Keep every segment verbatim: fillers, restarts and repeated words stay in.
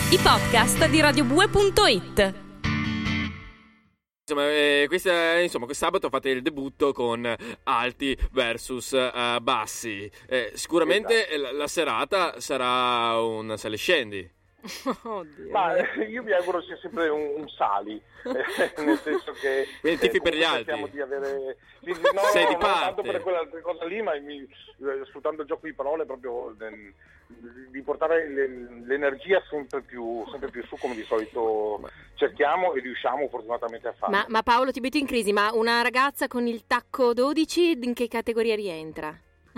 i podcast di radio bue punto it. Insomma, eh, questa, insomma, questo sabato fate il debutto con Alti versus uh, Bassi. Eh, sicuramente esatto. la, la serata sarà un sali e scendi. Oddio. Ma eh, io mi auguro sia sempre un, un sali, eh, nel senso che quindi tifi eh, per gli altri. Di avere... no, sei no, di no, parte. Tanto per quella cosa lì, ma mi, sfruttando il gioco di parole proprio eh, di portare le, l'energia sempre più, sempre più su, come di solito cerchiamo e riusciamo fortunatamente a fare. Ma, ma Paolo, ti metto in crisi, ma una ragazza con il tacco dodici in che categoria rientra?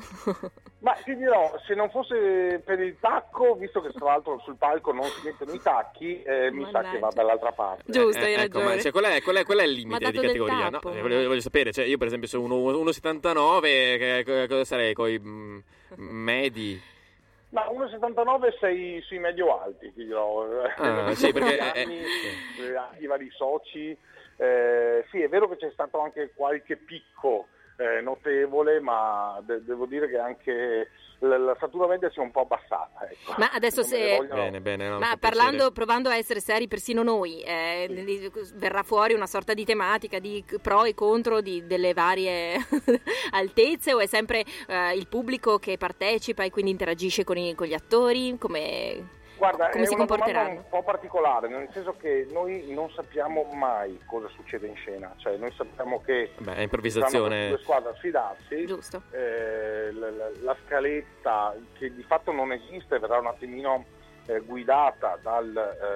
Ma ti dirò, se non fosse per il tacco, visto che tra l'altro sul palco non si mettono i tacchi, eh, mi sa che va dall'altra parte. Giusto, hai eh, ragione. Ecco, ma cioè, qual, è, qual, è, qual è il limite di categoria? No, eh, voglio, voglio sapere, cioè, io per esempio sono uno virgola settantanove, che, cosa sarei con i mm, medi? Ma uno virgola settantanove sei sui medio alti, ti dirò. Ah, sì, perché anni, eh, i vari soci. Eh, sì, è vero che c'è stato anche qualche picco Eh, notevole, ma de- devo dire che anche l- la statura media si è un po' abbassata, ecco. Ma adesso non se vogliono... bene, bene, no, ma parlando, provando a essere seri persino noi, eh, sì. verrà fuori una sorta di tematica di pro e contro di, delle varie altezze, o è sempre eh, il pubblico che partecipa e quindi interagisce con, i, con gli attori? Come... Guarda, come è si una comporteranno? domanda un po' particolare, nel senso che noi non sappiamo mai cosa succede in scena, cioè noi sappiamo che Beh, è improvvisazione. due squadre a sfidarsi. Giusto. Eh, la, la, la scaletta che di fatto non esiste verrà un attimino eh, guidata dal,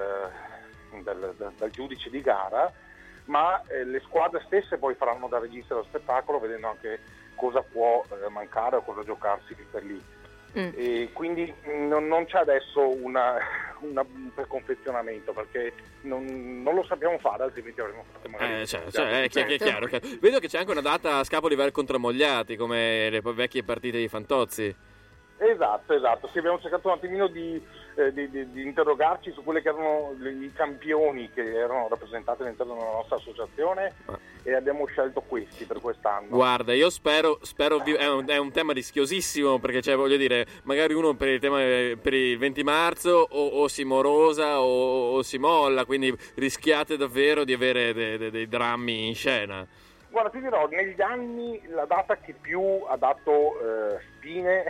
eh, dal, dal, dal giudice di gara, ma eh, le squadre stesse poi faranno da regista dello spettacolo, vedendo anche cosa può eh, mancare o cosa giocarsi lì per lì. Mm. E quindi non, non c'è adesso una, una, un preconfezionamento, perché non, non lo sappiamo fare, altrimenti avremmo fatto magari eh, cioè, cioè, è, certo. è chiaro, che... vedo che c'è anche una data a Scapoli ver contro Mogliati, come le vecchie partite di Fantozzi. Esatto, esatto, sì, abbiamo cercato un attimino di, eh, di, di, di interrogarci su quelli che erano i campioni che erano rappresentati all'interno della nostra associazione, ah. e abbiamo scelto questi per quest'anno. Guarda, io spero, spero vi- è, un, è un tema rischiosissimo, perché cioè, voglio dire, magari uno per il tema per il venti marzo o, o si morosa o, o si molla, quindi rischiate davvero di avere de- de- dei drammi in scena. Guarda, ti dirò, negli anni la data che più ha dato eh, spine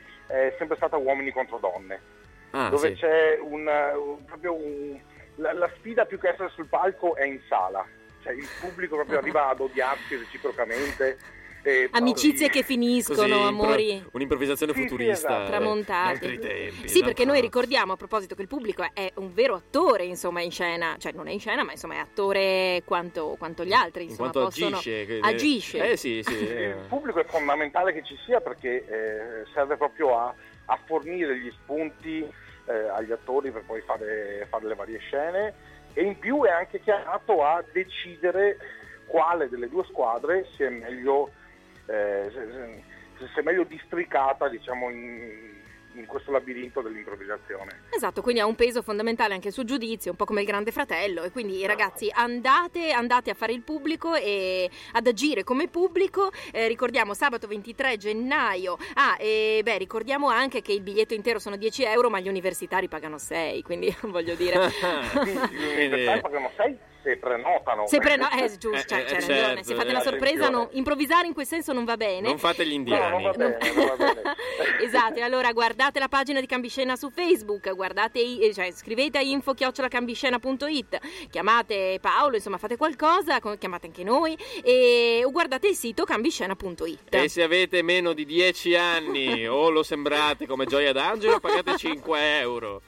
è sempre stata Uomini contro Donne, ah, dove sì. c'è un, un, proprio un, la, la sfida più che essere sul palco è in sala, cioè il pubblico proprio arriva ad odiarsi reciprocamente. E amicizie poi... che finiscono, così, amori, impro- un'improvvisazione sì, futurista, sì, esatto. tramontati. Tempi, sì, perché noi ricordiamo a proposito che il pubblico è un vero attore, insomma, in scena, cioè non è in scena, ma insomma è attore quanto, quanto gli altri, insomma, in quanto possono... agisce, agisce. Eh sì, sì. Il pubblico è fondamentale che ci sia, perché eh, serve proprio a, a fornire gli spunti eh, agli attori per poi fare, fare le varie scene, e in più è anche chiamato a decidere quale delle due squadre sia meglio Eh, se, se, se meglio districata, diciamo, in, in questo labirinto dell'improvvisazione. Esatto, quindi ha un peso fondamentale anche il suo giudizio, un po' come il Grande Fratello, e quindi ragazzi andate, andate a fare il pubblico e ad agire come pubblico. Eh, ricordiamo sabato ventitré gennaio. Ah, e beh, ricordiamo anche che il biglietto intero sono dieci euro, ma gli universitari pagano sei, quindi voglio dire. Sì, gli universitari pagano sei se prenotano. Se prenotano, eh, giusto, cioè, eh, c'è certo, ragione. Se fate una sorpresa, no, improvvisare in quel senso non va bene. Non fate gli indiani. No, non va bene, non va bene. Esatto, e allora guardate la pagina di Cambiscena su Facebook, guardate, cioè, scrivete a info chiocciola cambiscena punto it, chiamate Paolo, insomma fate qualcosa, chiamate anche noi, e, o guardate il sito cambiscena punto it. E se avete meno di dieci anni o lo sembrate come Gioia d'Angelo, pagate cinque euro.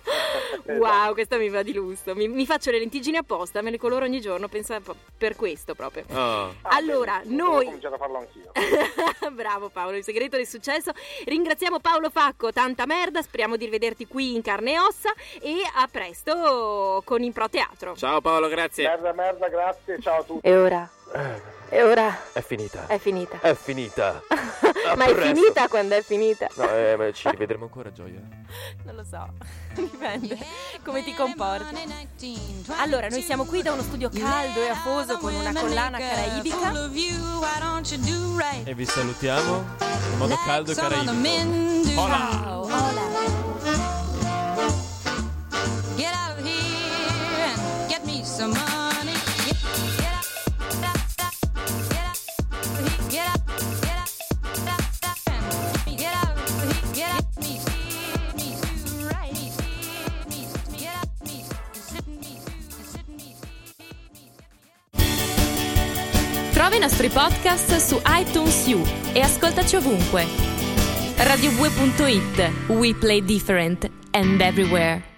Wow, questa mi va di lusso. Mi, mi faccio le lentiggini apposta, me le coloro ogni giorno, pensa per questo proprio. Oh. Allora, ah, noi... Ho cominciato a farlo anch'io. Bravo Paolo, il segreto del successo. Ringraziamo Paolo Facco, tanta merda, speriamo di rivederti qui in carne e ossa, e a presto con Impro Teatro. Ciao Paolo, grazie. Merda, merda, grazie, ciao a tutti. E ora? E ora? È finita. È finita. È finita. Ma è finita quando è finita? No, eh, ma ci rivedremo ancora, Gioia. Non lo so, dipende come ti comporti. Allora, noi siamo qui da uno studio caldo e afoso con una collana caraibica e vi salutiamo in modo caldo e caraibico. Hola! Hola! Get out of here. Trova i nostri podcast su iTunes U e ascoltaci ovunque. radio due punto it. We play different and everywhere.